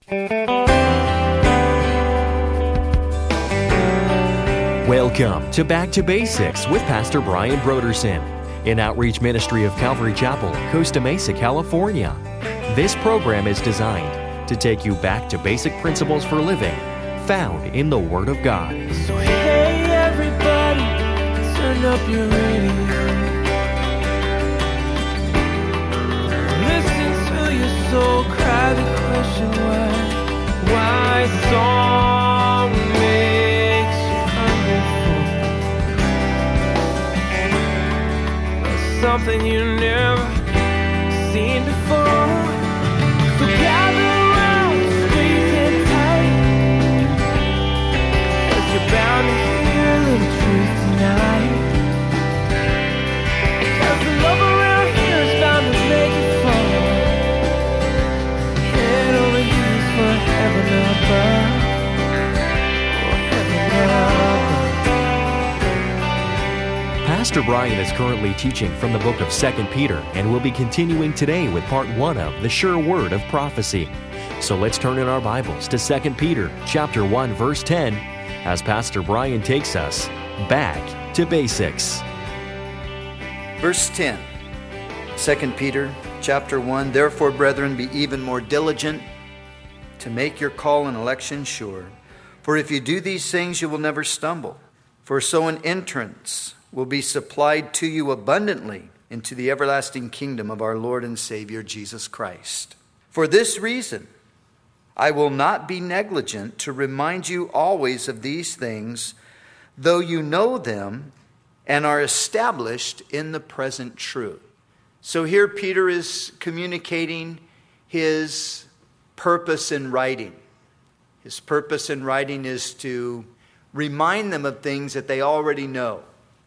Welcome to Back to Basics with Pastor Brian Brodersen, an outreach ministry of Calvary Chapel, Costa Mesa, California. This program is designed to take you back to basic principles for living found in the Word of God. So hey everybody, turn up your radio. Listen to your soul cry the question why song makes you hungry for something you never seen before. So gather around, squeeze in tight, 'cause you're bound to hear a little truth tonight. 'Cause the love around here is bound to make you fall. Head over heels for heaven above. Oh, heaven above. Pastor Brian is currently teaching from the book of 2 Peter and will be continuing today with part 1 of The Sure Word of Prophecy. So let's turn in our Bibles to 2 Peter chapter 1, verse 10, as Pastor Brian takes us back to basics. Verse 10, 2 Peter chapter 1, Therefore, brethren, be even more diligent to make your call and election sure. For if you do these things, you will never stumble. For so an entrance will be supplied to you abundantly into the everlasting kingdom of our Lord and Savior Jesus Christ. For this reason, I will not be negligent to remind you always of these things, though you know them and are established in the present truth. So here Peter is communicating his purpose in writing. His purpose in writing is to remind them of things that they already know.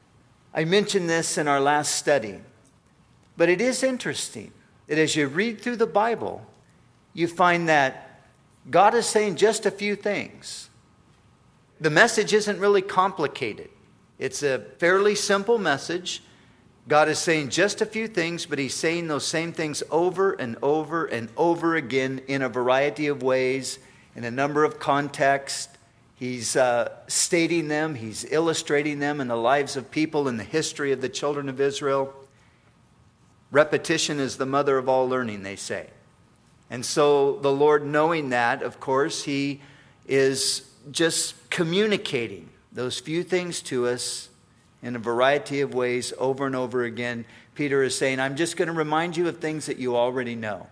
I mentioned this in our last study, but it is interesting that as you read through the Bible, you find that God is saying just a few things. The message isn't really complicated. It's a fairly simple message. God is saying just a few things, but He's saying those same things over and over and over again in a variety of ways, in a number of contexts. He's stating them, He's illustrating them in the lives of people in the history of the children of Israel. Repetition is the mother of all learning, they say. And so the Lord, knowing that, of course, He is just communicating those few things to us in a variety of ways over and over again. Peter is saying, I'm just going to remind you of things that you already know.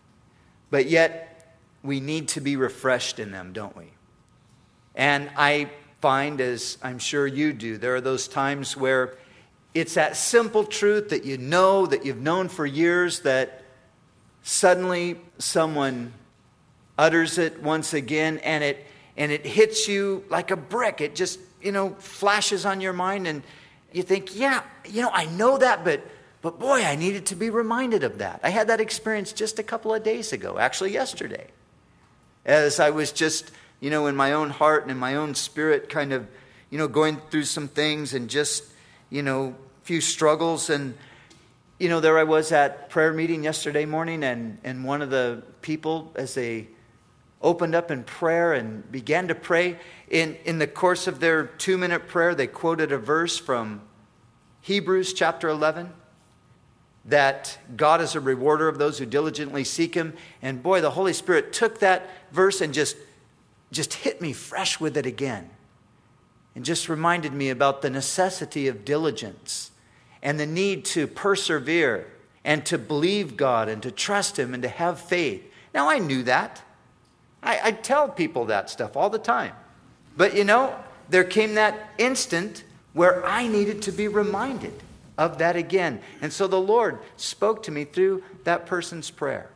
But yet, we need to be refreshed in them, don't we? And I find, as I'm sure you do, there are those times where it's that simple truth that you know, that you've known for years, that suddenly someone utters it once again, and it hits you like a brick. It just, flashes on your mind, and you think, I know that, but boy, I needed to be reminded of that. I had that experience just a couple of days ago, actually yesterday, as I was just in my own heart and in my own spirit, kind of, going through some things and just, few struggles. And, there I was at prayer meeting yesterday morning, and one of the people, as they opened up in prayer and began to pray, in the course of their 2-minute prayer, they quoted a verse from Hebrews chapter 11, that God is a rewarder of those who diligently seek Him. And boy, the Holy Spirit took that verse and just hit me fresh with it again. And just reminded me about the necessity of diligence and the need to persevere and to believe God and to trust Him and to have faith. Now, I knew that. I tell people that stuff all the time. But there came that instant where I needed to be reminded of that again. And so the Lord spoke to me through that person's prayer.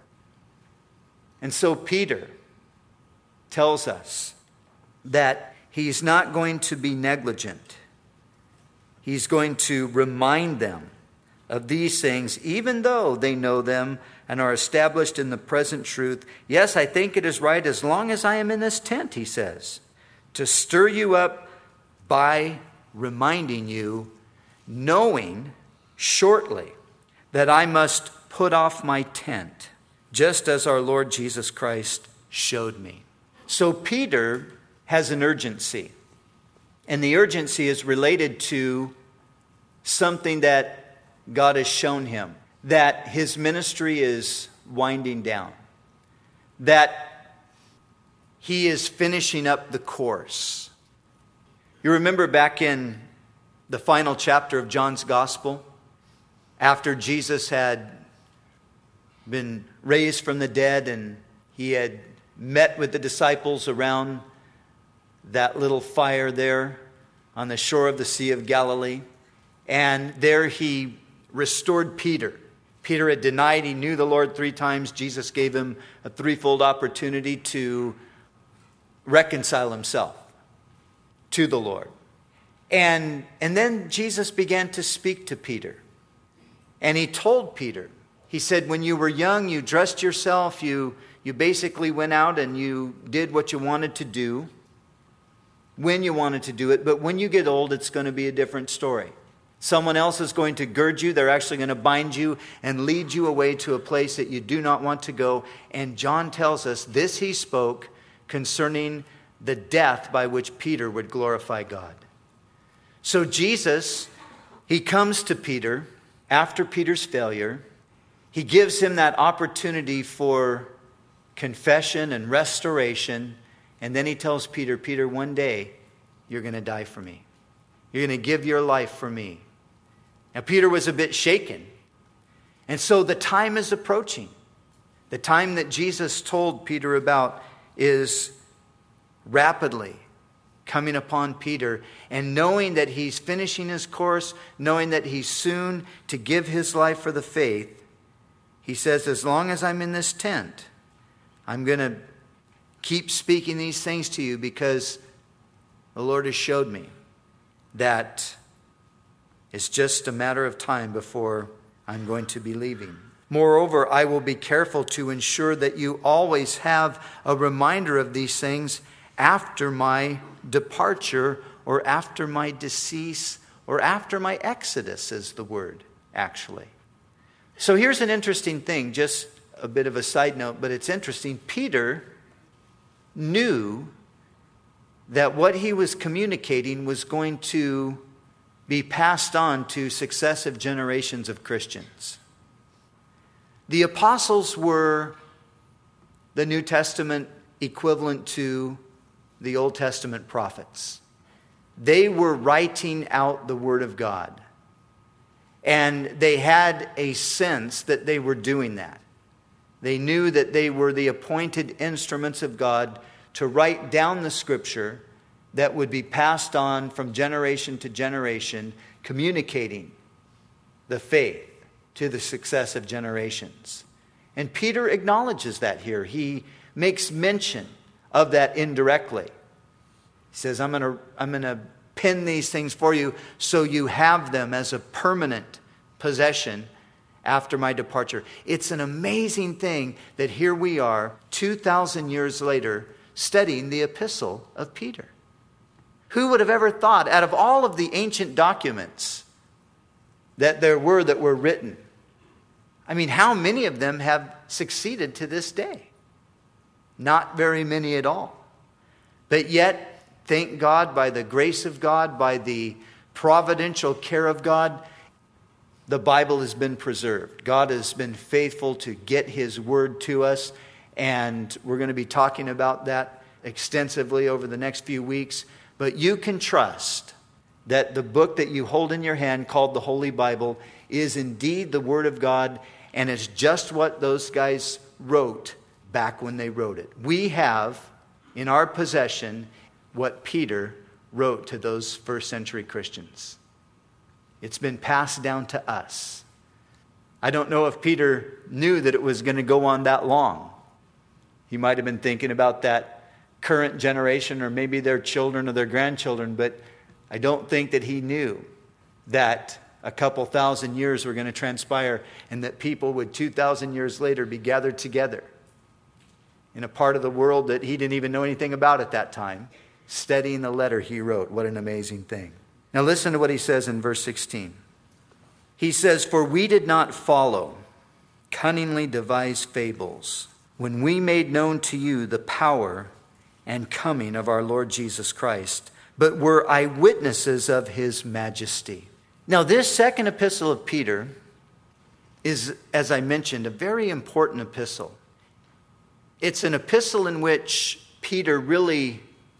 And so Peter tells us that he's not going to be negligent. He's going to remind them of these things, even though they know them and are established in the present truth. Yes, I think it is right, as long as I am in this tent, he says, to stir you up by reminding you, knowing shortly that I must put off my tent, just as our Lord Jesus Christ showed me. So Peter has an urgency. And the urgency is related to something that God has shown him. That his ministry is winding down. That he is finishing up the course. You remember back in the final chapter of John's Gospel, after Jesus had been raised from the dead and he had met with the disciples around that little fire there on the shore of the Sea of Galilee. And there he restored Peter. Peter had denied he knew the Lord 3 times. Jesus gave him a threefold opportunity to reconcile himself to the Lord. And then Jesus began to speak to Peter. And he told Peter, he said, when you were young, you dressed yourself, you basically went out and you did what you wanted to do, when you wanted to do it. But when you get old, it's going to be a different story. Someone else is going to gird you. They're actually going to bind you and lead you away to a place that you do not want to go. And John tells us this he spoke concerning the death by which Peter would glorify God. So Jesus, he comes to Peter after Peter's failure. He gives him that opportunity for confession and restoration. And then he tells Peter, Peter, one day you're going to die for me. You're going to give your life for me. Now, Peter was a bit shaken. And so the time is approaching. The time that Jesus told Peter about is rapidly coming upon Peter. And knowing that he's finishing his course, knowing that he's soon to give his life for the faith, he says, as long as I'm in this tent, I'm going to keep speaking these things to you because the Lord has showed me that it's just a matter of time before I'm going to be leaving. Moreover, I will be careful to ensure that you always have a reminder of these things after my departure or after my decease or after my exodus is the word, actually. So here's an interesting thing, just a bit of a side note, but it's interesting. Peter knew that what he was communicating was going to be passed on to successive generations of Christians. The apostles were the New Testament equivalent to the Old Testament prophets. They were writing out the Word of God. And they had a sense that they were doing that. They knew that they were the appointed instruments of God to write down the Scripture that would be passed on from generation to generation, communicating the faith to the successive generations. And Peter acknowledges that here. He makes mention of that indirectly. He says, I'm going to pin these things for you so you have them as a permanent possession after my departure. It's an amazing thing that here we are 2,000 years later studying the epistle of Peter. Who would have ever thought, out of all of the ancient documents that were written, I mean, how many of them have succeeded to this day? Not very many at all. But yet, thank God, by the grace of God, by the providential care of God, the Bible has been preserved. God has been faithful to get His Word to us, and we're going to be talking about that extensively over the next few weeks. But you can trust that the book that you hold in your hand, called the Holy Bible, is indeed the Word of God, and it's just what those guys wrote back when they wrote it. We have in our possession what Peter wrote to those first century Christians. It's been passed down to us. I don't know if Peter knew that it was going to go on that long. He might have been thinking about that current generation or maybe their children or their grandchildren, but I don't think that he knew that a couple thousand years were going to transpire and that people would 2,000 years later be gathered together in a part of the world that he didn't even know anything about at that time, studying the letter he wrote. What an amazing thing. Now listen to what he says in verse 16. He says, "For we did not follow cunningly devised fables when we made known to you the power and coming of our Lord Jesus Christ, but were eyewitnesses of his majesty. Now, this second epistle of Peter is, as I mentioned, a very important epistle. It's an epistle in which Peter really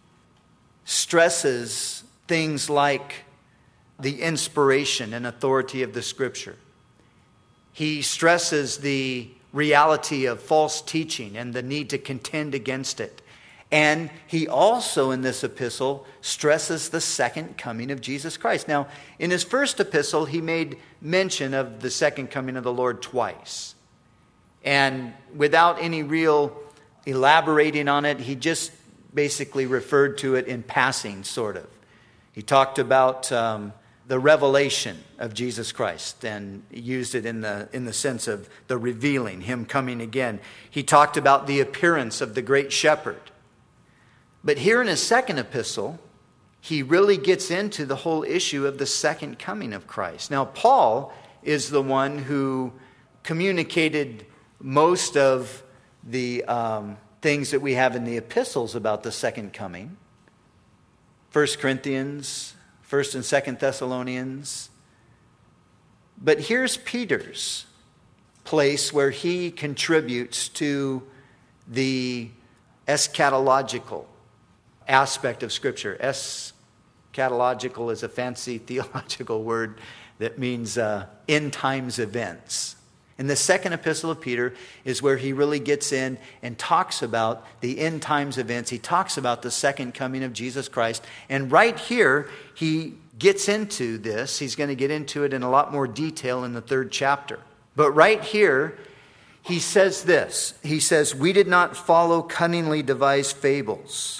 stresses things like the inspiration and authority of the Scripture. He stresses the reality of false teaching and the need to contend against it. And he also, in this epistle, stresses the second coming of Jesus Christ. Now, in his first epistle, he made mention of the second coming of the Lord twice. And without any real elaborating on it, he just basically referred to it in passing, sort of. He talked about the revelation of Jesus Christ and used it in the sense of the revealing, him coming again. He talked about the appearance of the great shepherd. But here in his second epistle, he really gets into the whole issue of the second coming of Christ. Now, Paul is the one who communicated most of the things that we have in the epistles about the second coming. 1 Corinthians, 1st and 2nd Thessalonians. But here's Peter's place where he contributes to the eschatological aspect of Scripture. Eschatological is a fancy theological word that means end times events. And the second epistle of Peter is where he really gets in and talks about the end times events. He talks about the second coming of Jesus Christ. And right here, he gets into this. He's going to get into it in a lot more detail in the 3rd chapter. But right here, he says this. He says, "We did not follow cunningly devised fables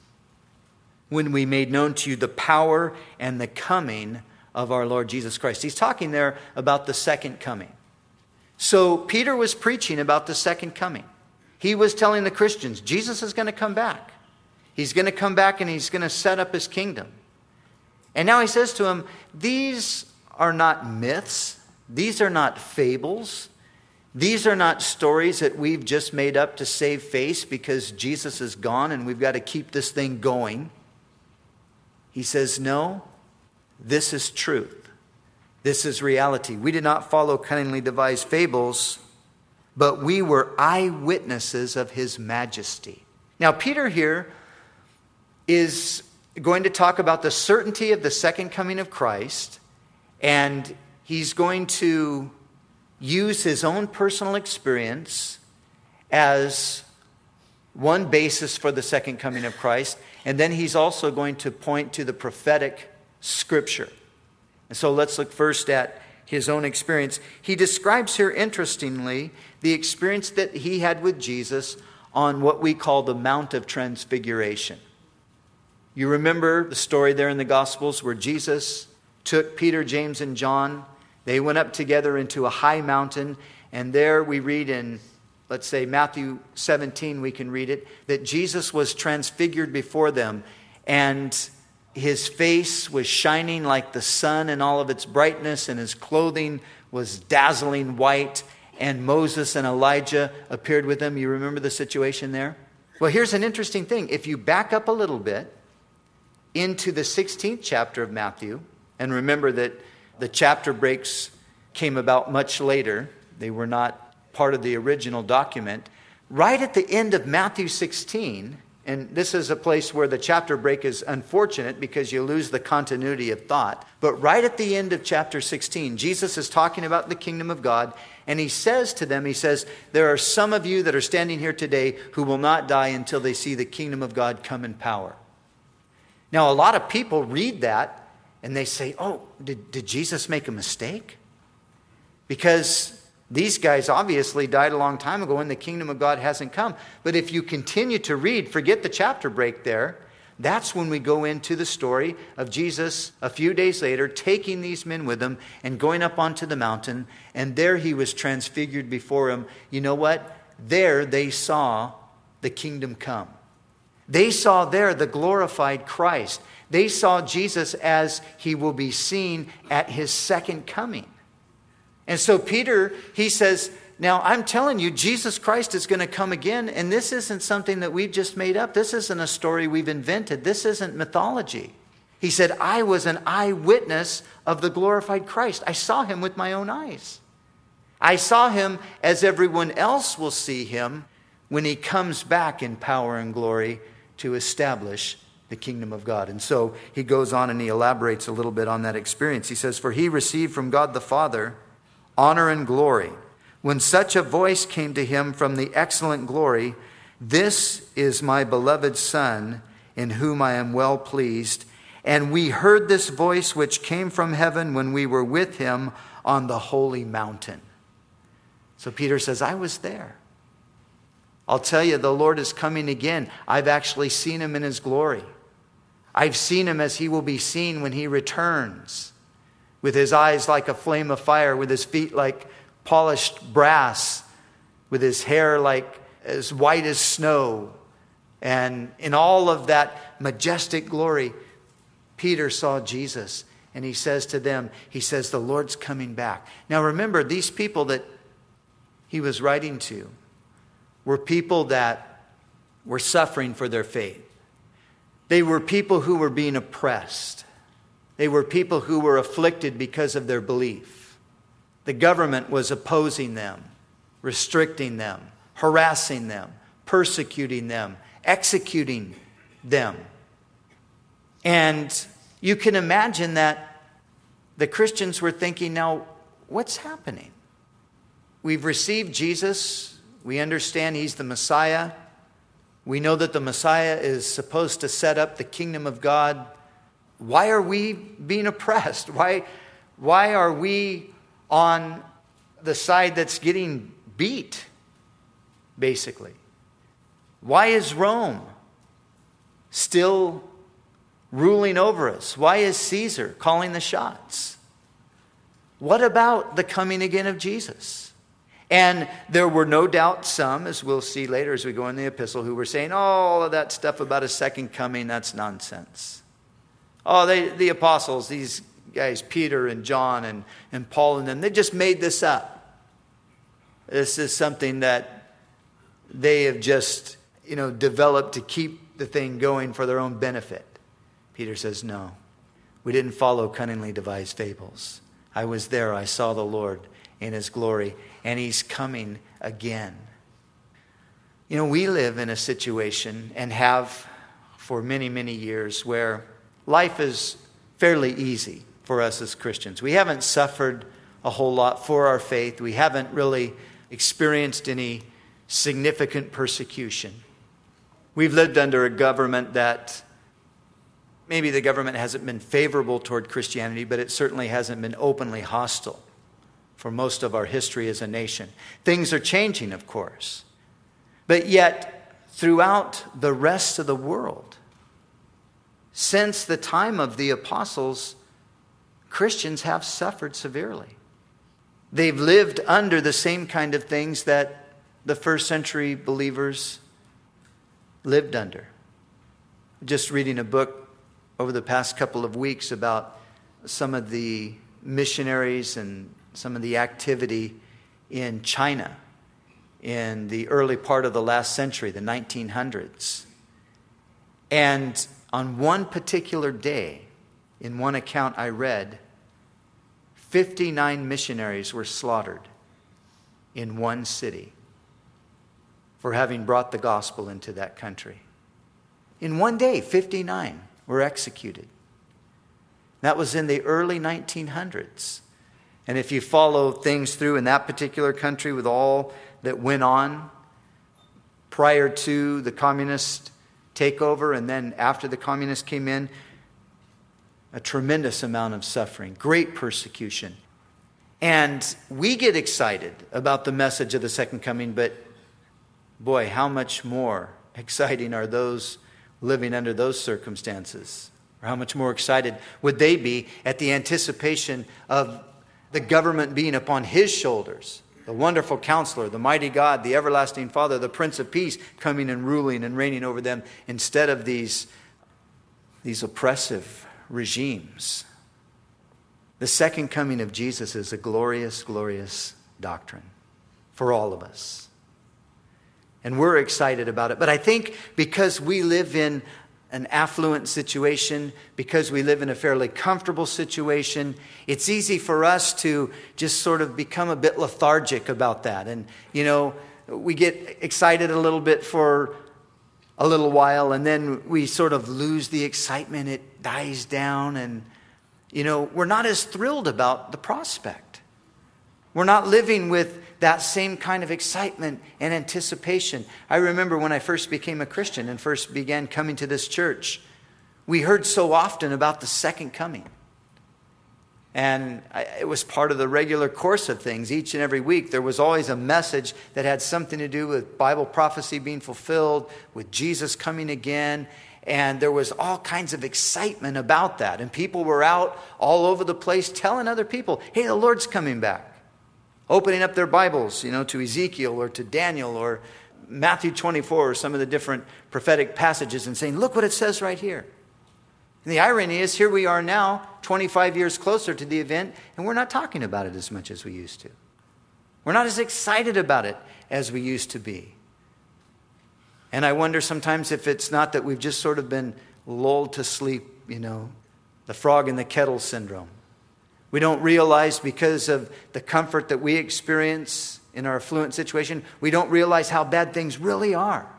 when we made known to you the power and the coming of our Lord Jesus Christ." He's talking there about the second coming. So Peter was preaching about the second coming. He was telling the Christians, Jesus is going to come back. He's going to come back and he's going to set up his kingdom. And now he says to them, these are not myths. These are not fables. These are not stories that we've just made up to save face because Jesus is gone and we've got to keep this thing going. He says, no, this is truth. This is reality. We did not follow cunningly devised fables, but we were eyewitnesses of his majesty. Now, Peter here is going to talk about the certainty of the second coming of Christ, and he's going to use his own personal experience as one basis for the second coming of Christ, and then he's also going to point to the prophetic Scripture. And so let's look first at his own experience. He describes here, interestingly, the experience that he had with Jesus on what we call the Mount of Transfiguration. You remember the story there in the Gospels where Jesus took Peter, James, and John. They went up together into a high mountain, and there we read in, let's say, Matthew 17, we can read it, that Jesus was transfigured before them, and his face was shining like the sun in all of its brightness, and his clothing was dazzling white, and Moses and Elijah appeared with him. You remember the situation there? Well, here's an interesting thing. If you back up a little bit into the 16th chapter of Matthew, and remember that the chapter breaks came about much later. They were not part of the original document. Right at the end of Matthew 16, and this is a place where the chapter break is unfortunate because you lose the continuity of thought. But right at the end of chapter 16, Jesus is talking about the kingdom of God. And he says to them, he says, there are some of you that are standing here today who will not die until they see the kingdom of God come in power. Now, a lot of people read that and they say, oh, did Jesus make a mistake? Because these guys obviously died a long time ago and the kingdom of God hasn't come. But if you continue to read, forget the chapter break there, that's when we go into the story of Jesus a few days later taking these men with him and going up onto the mountain. And there he was transfigured before him. You know what? There they saw the kingdom come. They saw there the glorified Christ. They saw Jesus as he will be seen at his second coming. And so Peter, he says, now I'm telling you, Jesus Christ is going to come again, and this isn't something that we've just made up. This isn't a story we've invented. This isn't mythology. He said, I was an eyewitness of the glorified Christ. I saw him with my own eyes. I saw him as everyone else will see him when he comes back in power and glory to establish the kingdom of God. And so he goes on and he elaborates a little bit on that experience. He says, for he received from God the Father honor and glory, when such a voice came to him from the excellent glory, this is my beloved Son, in whom I am well pleased. And we heard this voice which came from heaven when we were with him on the holy mountain. So Peter says, I was there. I'll tell you, the Lord is coming again. I've actually seen him in his glory. I've seen him as he will be seen when he returns, with his eyes like a flame of fire, with his feet like polished brass, with his hair like as white as snow. And in all of that majestic glory, Peter saw Jesus, and he says to them, he says, the Lord's coming back. Now remember, these people that he was writing to were people that were suffering for their faith. They were people who were being oppressed. They were people who were afflicted because of their belief. The government was opposing them, restricting them, harassing them, persecuting them, executing them. And you can imagine that the Christians were thinking, now, what's happening? We've received Jesus. We understand he's the Messiah. We know that the Messiah is supposed to set up the kingdom of God. Why are we being oppressed? Why are we on the side that's getting beat, basically? Why is Rome still ruling over us? Why is Caesar calling the shots? What about the coming again of Jesus? And there were no doubt some, as we'll see later as we go in the epistle, who were saying, oh, all of that stuff about a second coming, that's nonsense. Oh, the apostles, these guys, Peter and John and Paul and them, they just made this up. This is something that they have just, developed to keep the thing going for their own benefit. Peter says, no, we didn't follow cunningly devised fables. I was there. I saw the Lord in his glory, and he's coming again. We live in a situation and have for many, many years where life is fairly easy for us as Christians. We haven't suffered a whole lot for our faith. We haven't really experienced any significant persecution. We've lived under a government that maybe the government hasn't been favorable toward Christianity, but it certainly hasn't been openly hostile for most of our history as a nation. Things are changing, of course. But yet, throughout the rest of the world, since the time of the apostles, Christians have suffered severely. They've lived under the same kind of things that the first century believers lived under. Just reading a book over the past couple of weeks about some of the missionaries and some of the activity in China in the early part of the last century, the 1900s. And on one particular day, in one account I read, 59 missionaries were slaughtered in one city for having brought the gospel into that country. In one day, 59 were executed. That was in the early 1900s. And if you follow things through in that particular country with all that went on prior to the communist takeover and then after the communists came in, a tremendous amount of suffering, great persecution. And we get excited about the message of the second coming, but boy, how much more exciting are those living under those circumstances? Or how much more excited would they be at the anticipation of the government being upon his shoulders, the wonderful counselor, the mighty God, the everlasting Father, the Prince of Peace coming and ruling and reigning over them instead of these oppressive regimes. The second coming of Jesus is a glorious, glorious doctrine. for all of us. And we're excited about it. But I think because we live in an affluent situation, because we live in a fairly comfortable situation, it's easy for us to just sort of become a bit lethargic about that. And, we get excited a little bit for a little while, and then we sort of lose the excitement. It dies down, and, we're not as thrilled about the prospect. We're not living with that same kind of excitement and anticipation. I remember when I first became a Christian and first began coming to this church, we heard so often about the second coming. And it was part of the regular course of things. Each and every week, there was always a message that had something to do with Bible prophecy being fulfilled, with Jesus coming again. And there was all kinds of excitement about that. And people were out all over the place telling other people, hey, the Lord's coming back. Opening up their Bibles, to Ezekiel or to Daniel or Matthew 24 or some of the different prophetic passages and saying, look what it says right here. And the irony is, here we are now, 25 years closer to the event, and we're not talking about it as much as we used to. We're not as excited about it as we used to be. And I wonder sometimes if it's not that we've just sort of been lulled to sleep, the frog in the kettle syndrome. We don't realize, because of the comfort that we experience in our affluent situation, we don't realize how bad things really are.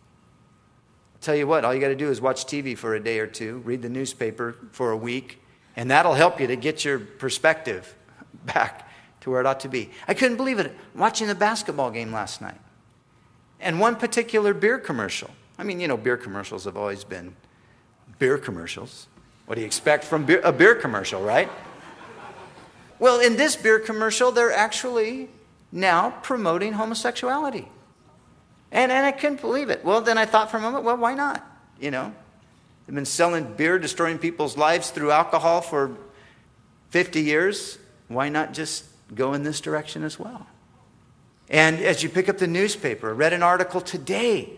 Tell you what, all you got to do is watch TV for a day or two, read the newspaper for a week, and that'll help you to get your perspective back to where it ought to be. I couldn't believe it, watching the basketball game last night. And one particular beer commercial. I mean, beer commercials have always been beer commercials. What do you expect from a beer commercial, right? Well, in this beer commercial, they're actually now promoting homosexuality. And I couldn't believe it. Well, then I thought for a moment, well, why not? They've been selling beer, destroying people's lives through alcohol for 50 years. Why not just go in this direction as well? And as you pick up the newspaper, I read an article today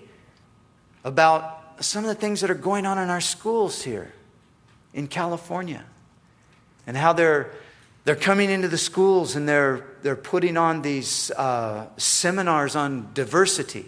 about some of the things that are going on in our schools here in California. And how they're coming into the schools and they're putting on these seminars on diversity.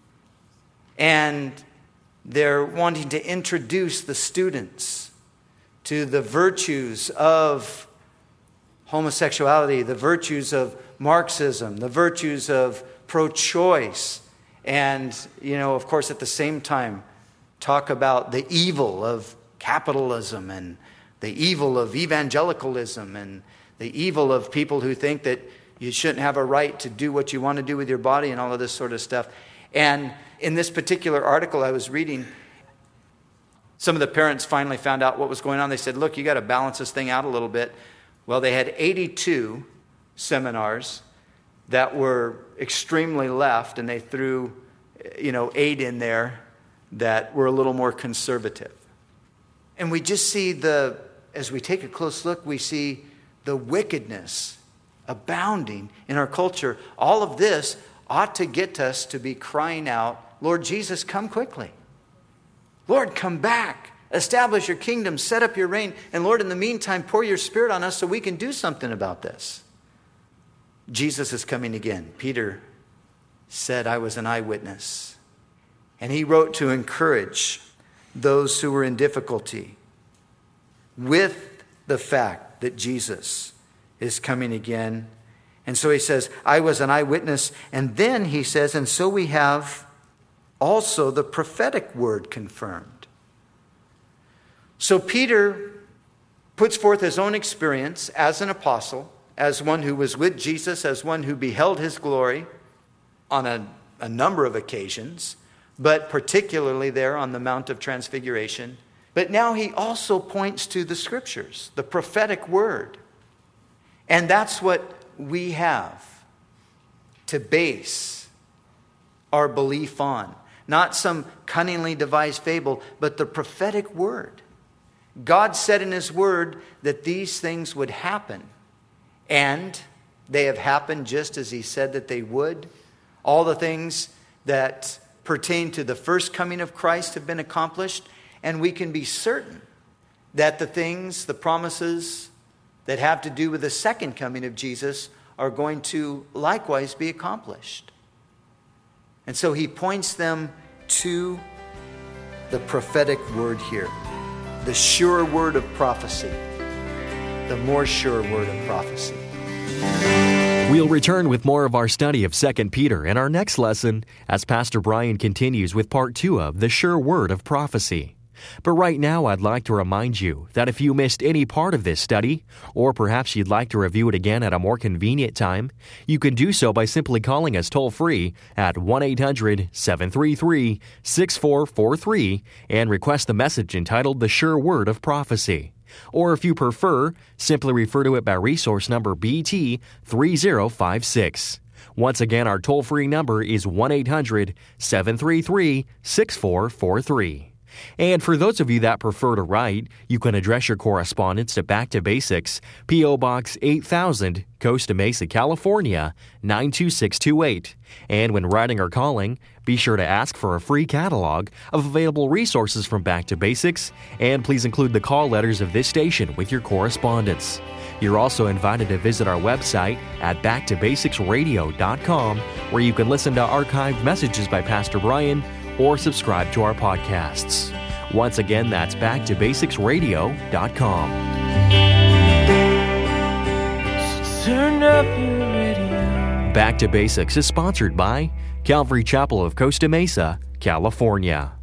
And they're wanting to introduce the students to the virtues of homosexuality, the virtues of Marxism, the virtues of pro-choice. And, of course, at the same time, talk about the evil of capitalism and the evil of evangelicalism and the evil of people who think that you shouldn't have a right to do what you want to do with your body and all of this sort of stuff. And in this particular article I was reading, some of the parents finally found out what was going on. They said, look, you got to balance this thing out a little bit. Well, they had 82 seminars that were extremely left, and they threw, 8 in there that were a little more conservative. And we just see as we take a close look, we see the wickedness abounding in our culture. All of this ought to get us to be crying out, Lord Jesus, come quickly. Lord, come back. Establish your kingdom, set up your reign. And Lord, in the meantime, pour your Spirit on us so we can do something about this. Jesus is coming again. Peter said, I was an eyewitness. And he wrote to encourage those who were in difficulty with the fact that Jesus is coming again. And so he says, I was an eyewitness. And then he says, and so we have also the prophetic word confirmed. So Peter puts forth his own experience as an apostle, as one who was with Jesus, as one who beheld his glory on a number of occasions, but particularly there on the Mount of Transfiguration. But now he also points to the scriptures, the prophetic word. And that's what we have to base our belief on. Not some cunningly devised fable, but the prophetic word. God said in his word that these things would happen. And they have happened just as he said that they would. All the things that pertain to the first coming of Christ have been accomplished. And we can be certain that the things, the promises that have to do with the second coming of Jesus are going to likewise be accomplished. And so he points them to the prophetic word here, the sure word of prophecy, the more sure word of prophecy. We'll return with more of our study of 2 Peter in our next lesson as Pastor Brian continues with part 2 of the sure word of prophecy. But right now, I'd like to remind you that if you missed any part of this study, or perhaps you'd like to review it again at a more convenient time, you can do so by simply calling us toll-free at 1-800-733-6443 and request the message entitled The Sure Word of Prophecy. Or if you prefer, simply refer to it by resource number BT3056. Once again, our toll-free number is 1-800-733-6443. And for those of you that prefer to write, you can address your correspondence to Back to Basics, P.O. Box 8000, Costa Mesa, California, 92628. And when writing or calling, be sure to ask for a free catalog of available resources from Back to Basics, and please include the call letters of this station with your correspondence. You're also invited to visit our website at backtobasicsradio.com, where you can listen to archived messages by Pastor Brian or subscribe to our podcasts. Once again, that's backtobasicsradio.com. So turn up your radio. Back to Basics is sponsored by Calvary Chapel of Costa Mesa, California.